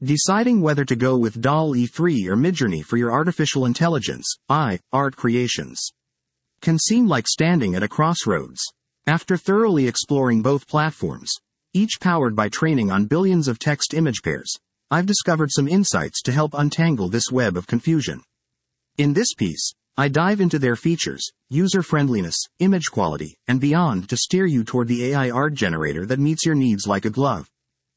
Deciding whether to go with DALL-E 3 or Midjourney for your artificial intelligence, art creations, can seem like standing at a crossroads. After thoroughly exploring both platforms, each powered by training on billions of text-image pairs, I've discovered some insights to help untangle this web of confusion. In this piece, I dive into their features, user-friendliness, image quality, and beyond to steer you toward the AI art generator that meets your needs like a glove.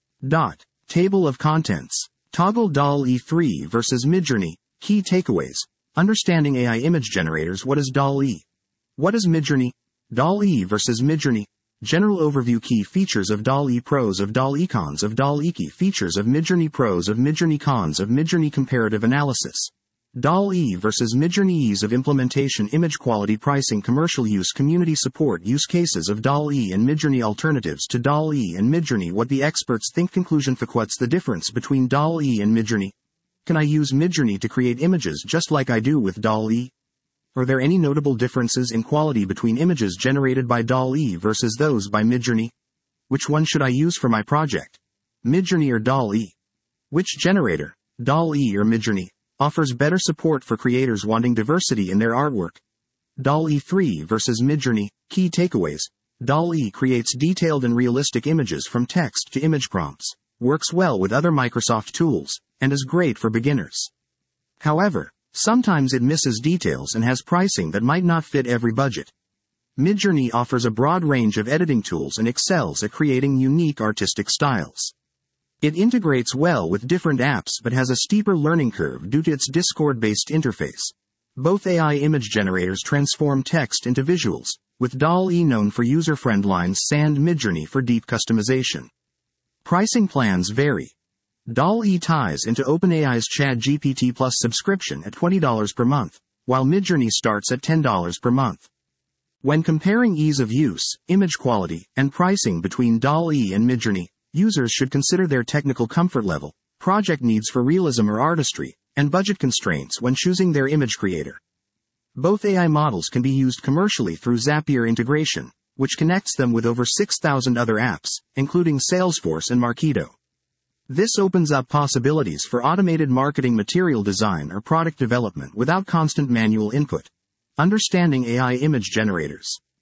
Table of contents. Toggle DALL-E 3 versus Midjourney. Key takeaways. Understanding AI image generators. What is DALL-E? What is Midjourney? DALL-E versus Midjourney. General overview. Key features of DALL-E. Pros of DALL-E. Cons of DALL-E. Key features of Midjourney. Pros of Midjourney. Cons of Midjourney. Comparative analysis. DALL-E versus Midjourney. Ease of implementation, image quality, pricing, commercial use, community support, use cases of DALL-E and Midjourney, alternatives to DALL-E and Midjourney, what the experts think. Conclusion. What's the difference between DALL-E and Midjourney? Can I use Midjourney to create images just like I do with DALL-E? Are there any notable differences in quality between images generated by DALL-E versus those by Midjourney? Which one should I use for my project? Midjourney or DALL-E? Which generator, DALL-E or Midjourney, offers better support for creators wanting diversity in their artwork? DALL-E 3 versus Midjourney. Key takeaways. DALL-E creates detailed and realistic images from text to image prompts, works well with other Microsoft tools, and is great for beginners. However, sometimes it misses details and has pricing that might not fit every budget. Midjourney offers a broad range of editing tools and excels at creating unique artistic styles. It integrates well with different apps but has a steeper learning curve due to its Discord-based interface. Both AI image generators transform text into visuals, with DALL-E known for user-friendly lines and Midjourney for deep customization. Pricing plans vary. DALL-E ties into OpenAI's ChatGPT Plus subscription at $20 per month, while Midjourney starts at $10 per month. When comparing ease of use, image quality, and pricing between DALL-E and Midjourney, users should consider their technical comfort level, project needs for realism or artistry, and budget constraints when choosing their image creator. Both AI models can be used commercially through Zapier integration, which connects them with over 6,000 other apps, including Salesforce and Marketo. This opens up possibilities for automated marketing, material design, or product development without constant manual input. Understanding AI image generators.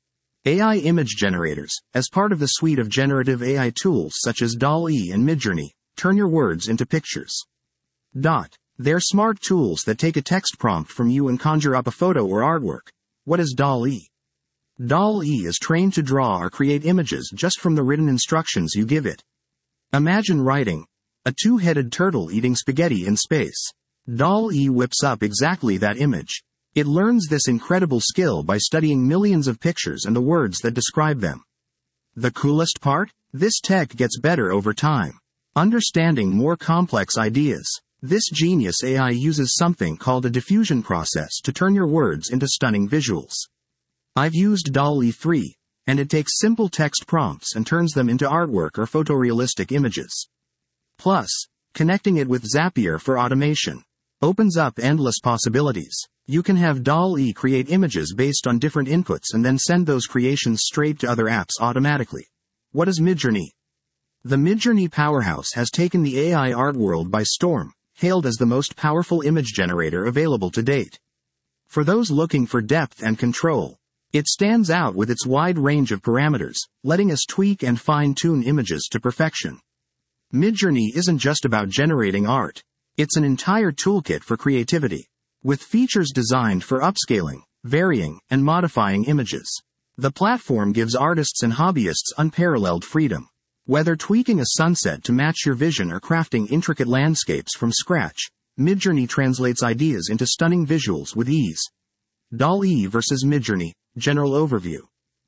AI image generators, as part of the suite of generative AI tools such as DALL-E and Midjourney, turn your words into pictures. They're smart tools that take a text prompt from you and conjure up a photo or artwork. What is DALL-E? DALL-E is trained to draw or create images just from the written instructions you give it. Imagine writing, "A two-headed turtle eating spaghetti in space." DALL-E whips up exactly that image. It learns this incredible skill by studying millions of pictures and the words that describe them. The coolest part? This tech gets better over time. Understanding more complex ideas. This genius AI uses something called a diffusion process to turn your words into stunning visuals. I've used DALL-E 3, and it takes simple text prompts and turns them into artwork or photorealistic images. Plus, connecting it with Zapier for automation opens up endless possibilities. You can have DALL-E create images based on different inputs and then send those creations straight to other apps automatically. What is Midjourney? The Midjourney powerhouse has taken the AI art world by storm, hailed as the most powerful image generator available to date. For those looking for depth and control, it stands out with its wide range of parameters, letting us tweak and fine-tune images to perfection. Midjourney isn't just about generating art. It's an entire toolkit for creativity, with features designed for upscaling, varying, and modifying images. The platform gives artists and hobbyists unparalleled freedom. Whether tweaking a sunset to match your vision or crafting intricate landscapes from scratch, Midjourney translates ideas into stunning visuals with ease. DALL-E versus Midjourney. General overview.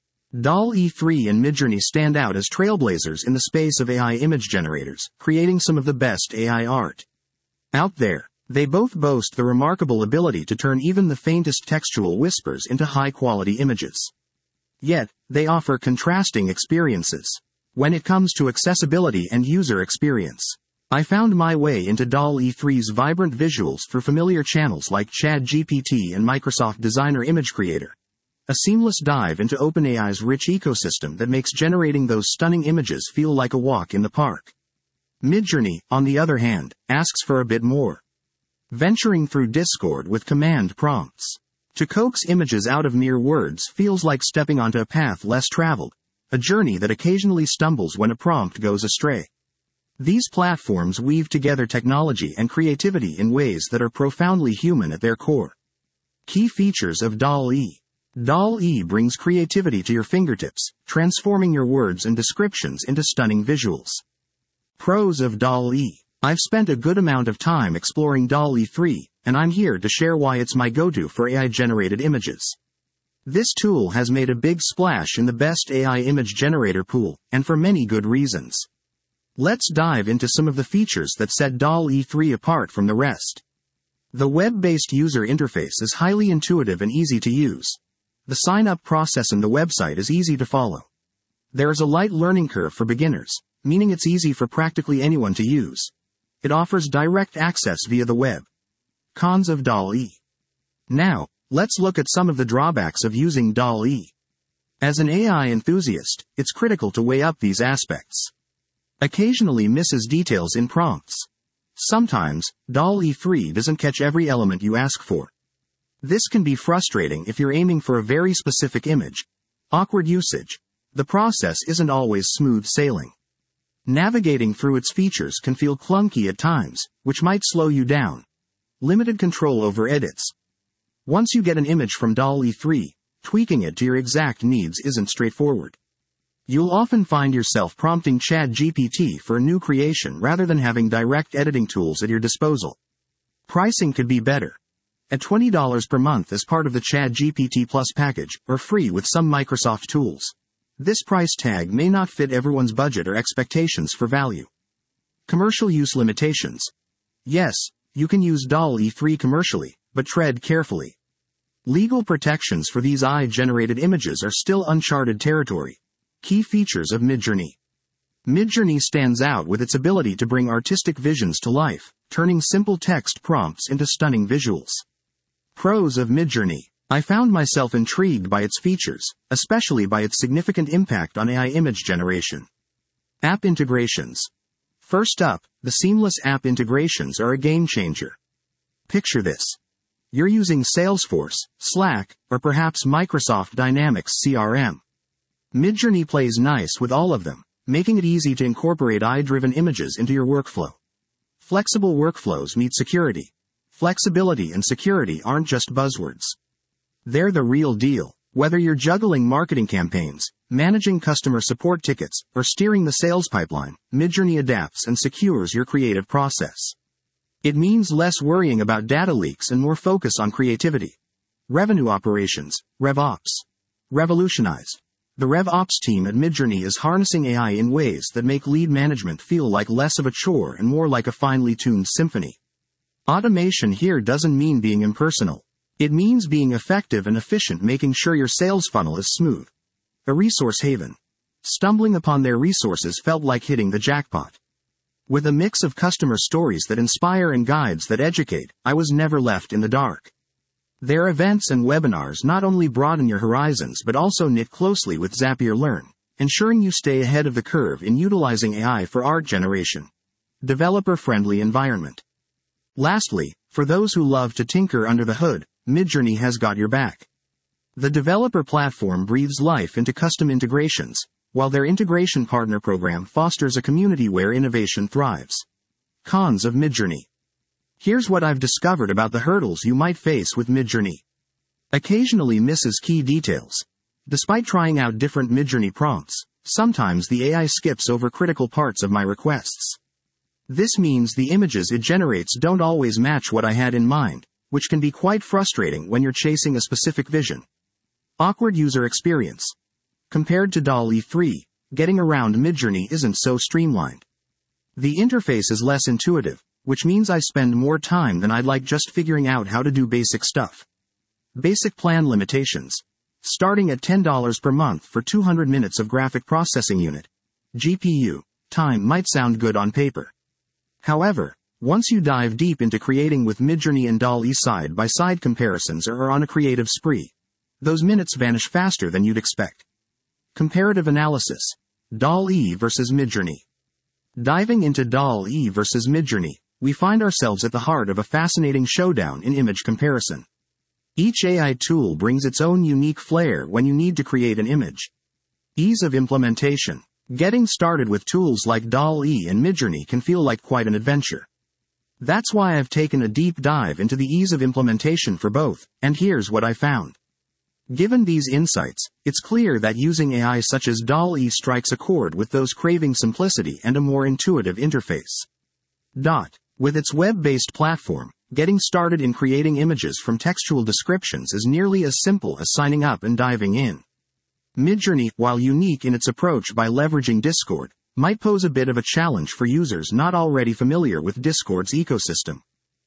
DALL-E 3 and Midjourney stand out as trailblazers in the space of AI image generators, creating some of the best AI art out there. They both boast the remarkable ability to turn even the faintest textual whispers into high-quality images. Yet, they offer contrasting experiences when it comes to accessibility and user experience. I found my way into DALL-E 3's vibrant visuals through familiar channels like ChatGPT and Microsoft Designer Image Creator. A seamless dive into OpenAI's rich ecosystem that makes generating those stunning images feel like a walk in the park. Midjourney, on the other hand, asks for a bit more. Venturing through Discord with command prompts to coax images out of mere words feels like stepping onto a path less traveled, a journey that occasionally stumbles when a prompt goes astray. These platforms weave together technology and creativity in ways that are profoundly human at their core. Key features of DALL-E. DALL-E brings creativity to your fingertips, transforming your words and descriptions into stunning visuals. Pros of DALL-E. I've spent a good amount of time exploring DALL-E 3, and I'm here to share why it's my go-to for AI-generated images. This tool has made a big splash in the best AI image generator pool, and for many good reasons. Let's dive into some of the features that set DALL-E 3 apart from the rest. The web-based user interface is highly intuitive and easy to use. The sign-up process in the website is easy to follow. There is a light learning curve for beginners, meaning it's easy for practically anyone to use. It offers direct access via the web. Cons of DALL-E. Now, let's look at some of the drawbacks of using DALL-E. As an AI enthusiast, it's critical to weigh up these aspects. Occasionally misses details in prompts. Sometimes, DALL-E 3 doesn't catch every element you ask for. This can be frustrating if you're aiming for a very specific image. Awkward usage. The process isn't always smooth sailing. Navigating through its features can feel clunky at times, which might slow you down. Limited control over edits. Once you get an image from DALL-E 3, tweaking it to your exact needs isn't straightforward. You'll often find yourself prompting ChatGPT for a new creation rather than having direct editing tools at your disposal. Pricing could be better. At $20 per month as part of the ChatGPT Plus package, or free with some Microsoft tools. This price tag may not fit everyone's budget or expectations for value. Commercial use limitations. Yes, you can use DALL-E 3 commercially, but tread carefully. Legal protections for these AI-generated images are still uncharted territory. Key features of Midjourney. Midjourney stands out with its ability to bring artistic visions to life, turning simple text prompts into stunning visuals. Pros of Midjourney. I found myself intrigued by its features, especially by its significant impact on AI image generation. App integrations. First up, the seamless app integrations are a game changer. Picture this. You're using Salesforce, Slack, or perhaps Microsoft Dynamics CRM. Midjourney plays nice with all of them, making it easy to incorporate AI-driven images into your workflow. Flexible workflows meet security. Flexibility and security aren't just buzzwords. They're the real deal. Whether you're juggling marketing campaigns, managing customer support tickets, or steering the sales pipeline, Midjourney adapts and secures your creative process. It means less worrying about data leaks and more focus on creativity. Revenue operations, RevOps. Revolutionized. The RevOps team at Midjourney is harnessing AI in ways that make lead management feel like less of a chore and more like a finely tuned symphony. Automation here doesn't mean being impersonal. It means being effective and efficient, making sure your sales funnel is smooth. A resource haven. Stumbling upon their resources felt like hitting the jackpot. With a mix of customer stories that inspire and guides that educate, I was never left in the dark. Their events and webinars not only broaden your horizons but also knit closely with Zapier Learn, ensuring you stay ahead of the curve in utilizing AI for art generation. Developer-friendly environment. Lastly, for those who love to tinker under the hood, Midjourney has got your back. The developer platform breathes life into custom integrations, while their integration partner program fosters a community where innovation thrives. Cons of Midjourney. Here's what I've discovered about the hurdles you might face with Midjourney. Occasionally misses key details. Despite trying out different Midjourney prompts, sometimes the AI skips over critical parts of my requests. This means the images it generates don't always match what I had in mind, which can be quite frustrating when you're chasing a specific vision. Awkward user experience. Compared to DALL-E 3, getting around Midjourney isn't so streamlined. The interface is less intuitive, which means I spend more time than I'd like just figuring out how to do basic stuff. Basic plan limitations. Starting at $10 per month for 200 minutes of graphic processing unit, GPU, time might sound good on paper. However, once you dive deep into creating with Midjourney and DALL-E side-by-side comparisons or are on a creative spree, those minutes vanish faster than you'd expect. Comparative analysis. DALL-E versus Midjourney. Diving into DALL-E versus Midjourney, we find ourselves at the heart of a fascinating showdown in image comparison. Each AI tool brings its own unique flair when you need to create an image. Ease of implementation. Getting started with tools like DALL-E and Midjourney can feel like quite an adventure. That's why I've taken a deep dive into the ease of implementation for both, and here's what I found. Given these insights, it's clear that using AI such as DALL-E strikes a chord with those craving simplicity and a more intuitive interface. With its web-based platform, getting started in creating images from textual descriptions is nearly as simple as signing up and diving in. Midjourney, while unique in its approach by leveraging Discord, might pose a bit of a challenge for users not already familiar with Discord's ecosystem.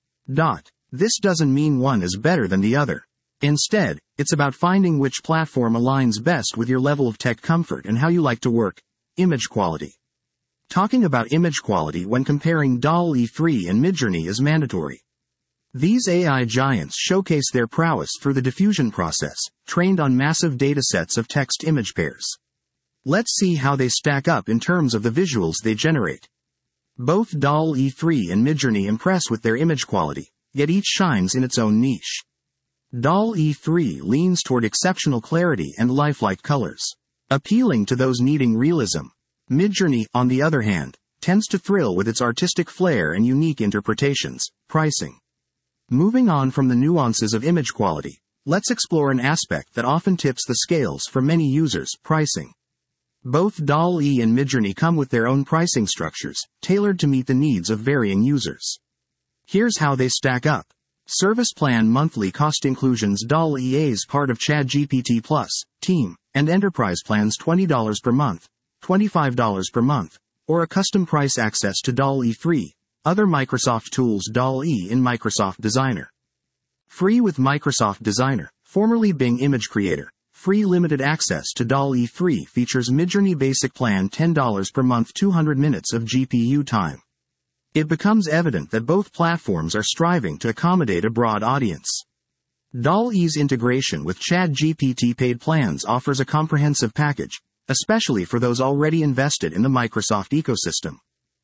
This doesn't mean one is better than the other. Instead, it's about finding which platform aligns best with your level of tech comfort and how you like to work. Image quality. Talking about image quality when comparing DALL-E 3 and Midjourney is mandatory. These AI giants showcase their prowess through the diffusion process, trained on massive datasets of text-image pairs. Let's see how they stack up in terms of the visuals they generate. Both DALL-E 3 and Midjourney impress with their image quality, yet each shines in its own niche. DALL-E 3 leans toward exceptional clarity and lifelike colors, appealing to those needing realism. Midjourney, on the other hand, tends to thrill with its artistic flair and unique interpretations. Pricing. Moving on from the nuances of image quality, let's explore an aspect that often tips the scales for many users: pricing. Both DALL-E and Midjourney come with their own pricing structures, tailored to meet the needs of varying users. Here's how they stack up. Service plan monthly cost inclusions: DALL-E is part of ChatGPT Plus, Team, and Enterprise plans $20 per month, $25 per month, or a custom price access to DALL-E 3. Other Microsoft tools: DALL-E in Microsoft Designer. Free with Microsoft Designer, formerly Bing Image Creator. Free limited access to DALL-E 3 features Midjourney Basic Plan $10 per month, 200 minutes of GPU time. It becomes evident that both platforms are striving to accommodate a broad audience. DALL-E's integration with ChatGPT paid plans offers a comprehensive package, especially for those already invested in the Microsoft ecosystem.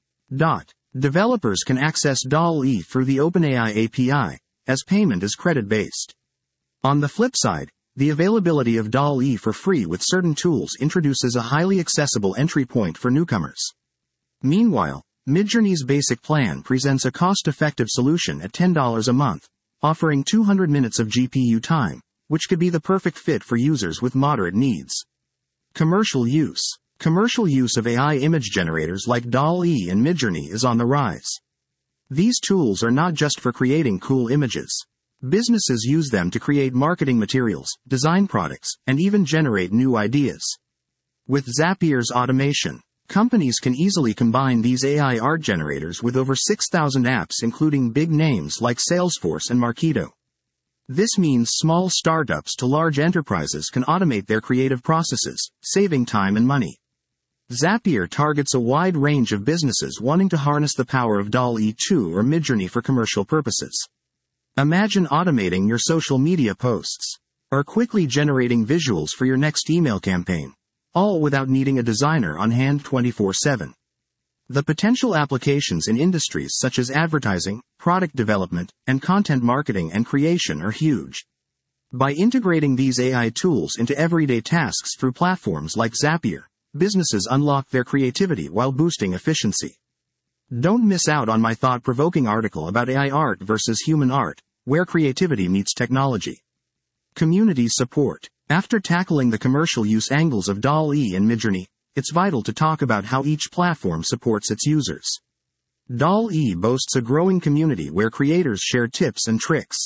Developers can access DALL-E through the OpenAI API, as payment is credit-based. On the flip side, the availability of DALL-E for free with certain tools introduces a highly accessible entry point for newcomers. Meanwhile, Midjourney's basic plan presents a cost-effective solution at $10 a month, offering 200 minutes of GPU time, which could be the perfect fit for users with moderate needs. Commercial use. Commercial use of AI image generators like DALL-E and Midjourney is on the rise. These tools are not just for creating cool images. Businesses use them to create marketing materials, design products, and even generate new ideas. With Zapier's automation, companies can easily combine these AI art generators with over 6,000 apps, including big names like Salesforce and Marketo. This means small startups to large enterprises can automate their creative processes, saving time and money. Zapier targets a wide range of businesses wanting to harness the power of DALL-E 2 or Midjourney for commercial purposes. Imagine automating your social media posts, or quickly generating visuals for your next email campaign, all without needing a designer on hand 24/7. The potential applications in industries such as advertising, product development, and content marketing and creation are huge. By integrating these AI tools into everyday tasks through platforms like Zapier, businesses unlock their creativity while boosting efficiency. Don't miss out on my thought-provoking article about AI art versus human art, where creativity meets technology. Community support. After tackling the commercial use angles of DALL-E and Midjourney, it's vital to talk about how each platform supports its users. DALL-E boasts a growing community where creators share tips and tricks.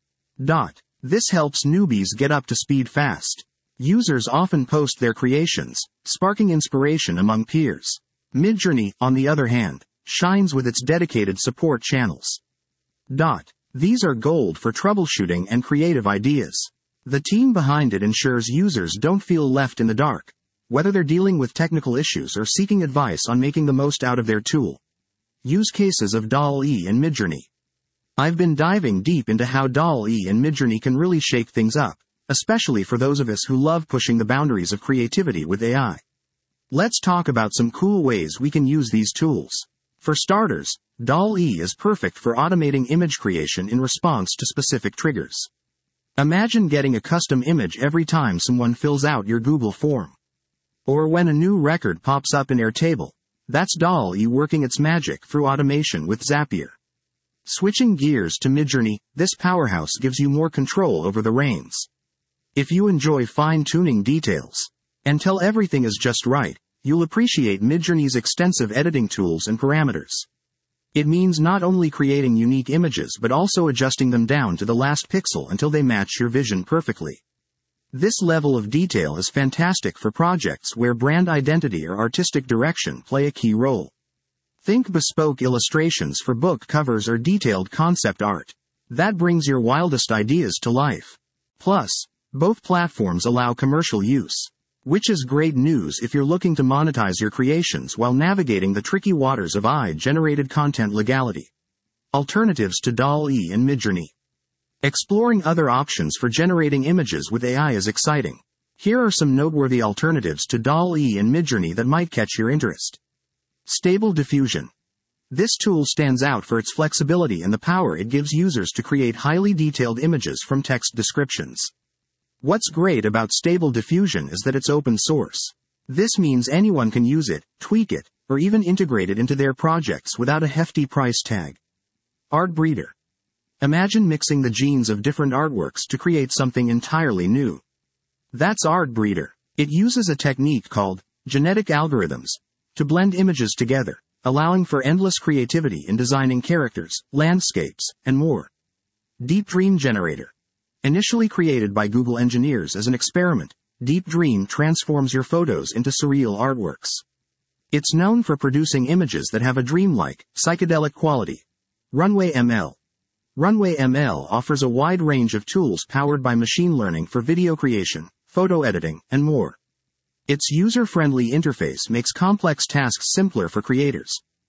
This helps newbies get up to speed fast. Users often post their creations, sparking inspiration among peers. Midjourney, on the other hand, shines with its dedicated support channels. These are gold for troubleshooting and creative ideas. The team behind it ensures users don't feel left in the dark, whether they're dealing with technical issues or seeking advice on making the most out of their tool. Use cases of DALL-E and Midjourney. I've been diving deep into how DALL-E and Midjourney can really shake things up, especially for those of us who love pushing the boundaries of creativity with AI. Let's talk about some cool ways we can use these tools. For starters, DALL-E is perfect for automating image creation in response to specific triggers. Imagine getting a custom image every time someone fills out your Google form. Or when a new record pops up in Airtable. That's DALL-E working its magic through automation with Zapier. Switching gears to Midjourney, this powerhouse gives you more control over the reins. If you enjoy fine-tuning details, until everything is just right, you'll appreciate Midjourney's extensive editing tools and parameters. It means not only creating unique images but also adjusting them down to the last pixel until they match your vision perfectly. This level of detail is fantastic for projects where brand identity or artistic direction play a key role. Think bespoke illustrations for book covers or detailed concept art. That brings your wildest ideas to life. Plus, both platforms allow commercial use, which is great news if you're looking to monetize your creations while navigating the tricky waters of AI-generated content legality. Alternatives to DALL-E and Midjourney. Exploring other options for generating images with AI is exciting. Here are some noteworthy alternatives to DALL-E and Midjourney that might catch your interest. Stable Diffusion. This tool stands out for its flexibility and the power it gives users to create highly detailed images from text descriptions. What's great about Stable Diffusion is that it's open source. This means anyone can use it, tweak it, or even integrate it into their projects without a hefty price tag. Artbreeder. Imagine mixing the genes of different artworks to create something entirely new. That's Artbreeder. It uses a technique called genetic algorithms to blend images together, allowing for endless creativity in designing characters, landscapes, and more. Deep Dream Generator. Initially created by Google engineers as an experiment, Deep Dream transforms your photos into surreal artworks. It's known for producing images that have a dreamlike, psychedelic quality. Runway ML. Runway ML offers a wide range of tools powered by machine learning for video creation, photo editing, and more. Its user-friendly interface makes complex tasks simpler for creators.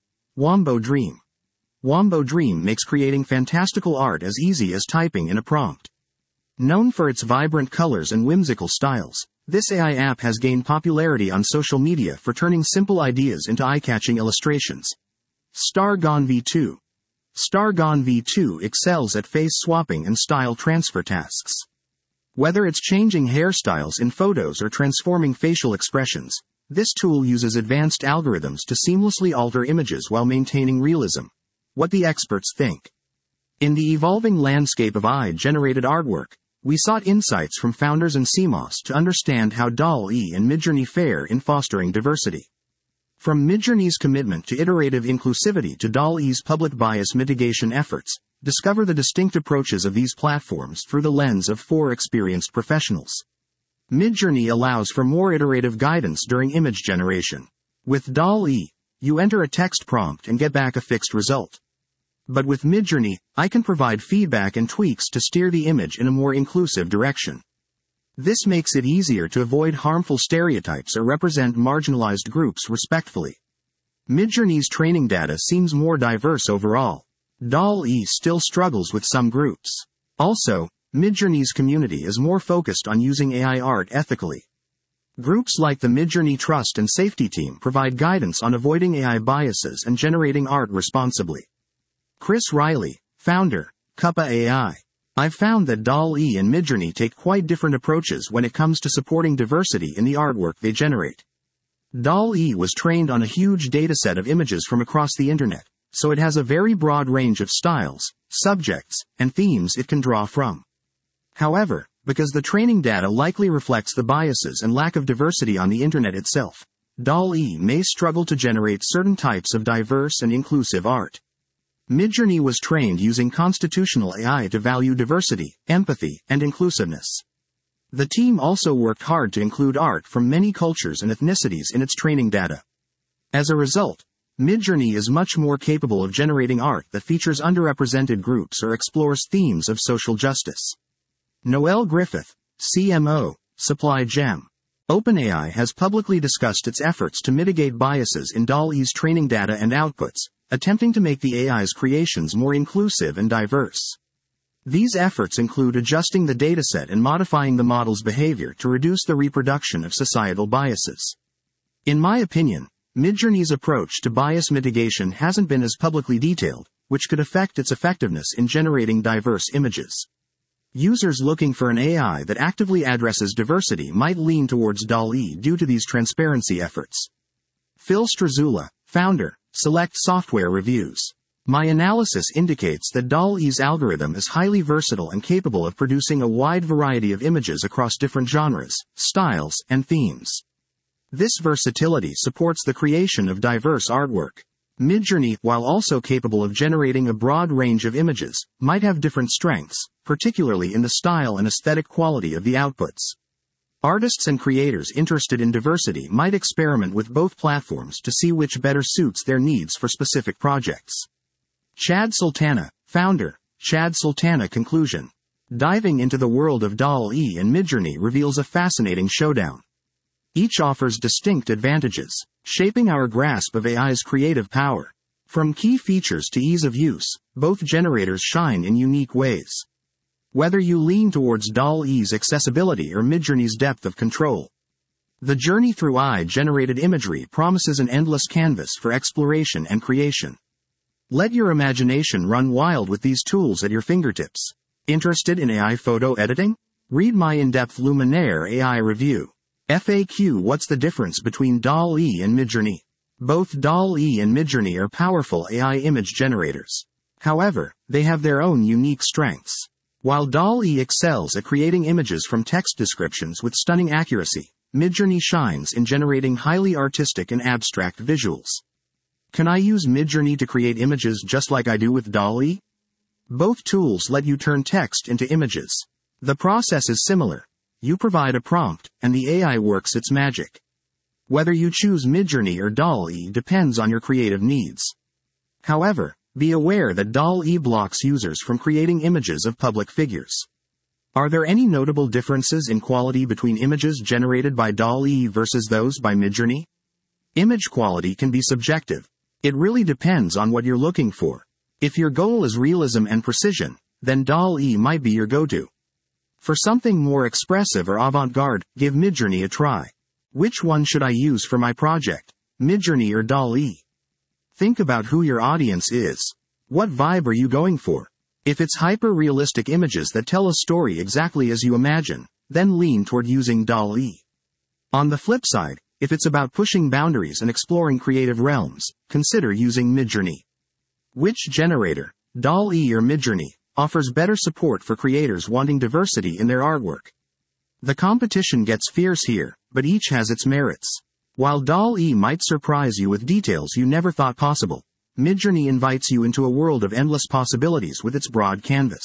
Wombo Dream. Wombo Dream makes creating fantastical art as easy as typing in a prompt. Known for its vibrant colors and whimsical styles, this AI app has gained popularity on social media for turning simple ideas into eye-catching illustrations. Stargone V2. Stargone V2 excels at face swapping and style transfer tasks. Whether it's changing hairstyles in photos or transforming facial expressions, this tool uses advanced algorithms to seamlessly alter images while maintaining realism. What the experts think. In the evolving landscape of AI-generated artwork, we sought insights from founders and CMOS to understand how DALL-E and Midjourney fare in fostering diversity. From Midjourney's commitment to iterative inclusivity to DALL-E's public bias mitigation efforts, discover the distinct approaches of these platforms through the lens of 4 experienced professionals. Midjourney allows for more iterative guidance during image generation. With DALL-E, you enter a text prompt and get back a fixed result. But with Midjourney, I can provide feedback and tweaks to steer the image in a more inclusive direction. This makes it easier to avoid harmful stereotypes or represent marginalized groups respectfully. Midjourney's training data seems more diverse overall. DALL-E still struggles with some groups. Also, Midjourney's community is more focused on using AI art ethically. Groups like the Midjourney Trust and Safety Team provide guidance on avoiding AI biases and generating art responsibly. Chris Riley, founder, Cuppa AI. I've found that DALL-E and Midjourney take quite different approaches when it comes to supporting diversity in the artwork they generate. DALL-E was trained on a huge dataset of images from across the internet, so it has a very broad range of styles, subjects, and themes it can draw from. However, because the training data likely reflects the biases and lack of diversity on the internet itself, DALL-E may struggle to generate certain types of diverse and inclusive art. Midjourney was trained using constitutional AI to value diversity, empathy, and inclusiveness. The team also worked hard to include art from many cultures and ethnicities in its training data. As a result, Midjourney is much more capable of generating art that features underrepresented groups or explores themes of social justice. Noel Griffith, CMO, Supply Gem. OpenAI has publicly discussed its efforts to mitigate biases in DALL-E's training data and outputs, attempting to make the AI's creations more inclusive and diverse. These efforts include adjusting the dataset and modifying the model's behavior to reduce the reproduction of societal biases. In my opinion, Midjourney's approach to bias mitigation hasn't been as publicly detailed, which could affect its effectiveness in generating diverse images. Users looking for an AI that actively addresses diversity might lean towards DALL-E due to these transparency efforts. Phil Strazula, founder, Select Software Reviews. My analysis indicates that DALL-E's algorithm is highly versatile and capable of producing a wide variety of images across different genres, styles, and themes. This versatility supports the creation of diverse artwork. Midjourney, while also capable of generating a broad range of images, might have different strengths, particularly in the style and aesthetic quality of the outputs. Artists and creators interested in diversity might experiment with both platforms to see which better suits their needs for specific projects. Chad Sultana, founder, Chad Sultana conclusion. Diving into the world of DALL-E and Midjourney reveals a fascinating showdown. Each offers distinct advantages, shaping our grasp of AI's creative power. From key features to ease of use, both generators shine in unique ways. Whether you lean towards DALL-E's accessibility or Midjourney's depth of control, the journey through AI-generated imagery promises an endless canvas for exploration and creation. Let your imagination run wild with these tools at your fingertips. Interested in AI photo editing? Read my in-depth Luminaire AI review. FAQ: What's the difference between DALL-E and Midjourney? Both DALL-E and Midjourney are powerful AI image generators. However, they have their own unique strengths. While DALL-E excels at creating images from text descriptions with stunning accuracy, Midjourney shines in generating highly artistic and abstract visuals. Can I use Midjourney to create images just like I do with DALL-E? Both tools let you turn text into images. The process is similar. You provide a prompt, and the AI works its magic. Whether you choose Midjourney or DALL-E depends on your creative needs. However, be aware that DALL-E blocks users from creating images of public figures. Are there any notable differences in quality between images generated by DALL-E versus those by Midjourney? Image quality can be subjective. It really depends on what you're looking for. If your goal is realism and precision, then DALL-E might be your go-to. For something more expressive or avant-garde, give Midjourney a try. Which one should I use for my project? Midjourney or DALL-E? Think about who your audience is. What vibe are you going for? If it's hyper-realistic images that tell a story exactly as you imagine, then lean toward using DALL-E. On the flip side, if it's about pushing boundaries and exploring creative realms, consider using Midjourney. Which generator, DALL-E or Midjourney, offers better support for creators wanting diversity in their artwork? The competition gets fierce here, but each has its merits. While DALL-E might surprise you with details you never thought possible, Midjourney invites you into a world of endless possibilities with its broad canvas.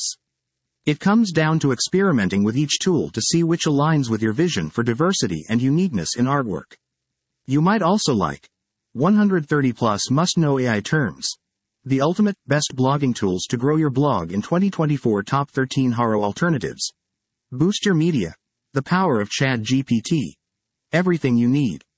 It comes down to experimenting with each tool to see which aligns with your vision for diversity and uniqueness in artwork. You might also like 130 plus must-know AI terms. The ultimate, best blogging tools to grow your blog in 2024. Top 13 Haro alternatives. Boost your media. The power of ChatGPT. Everything you need.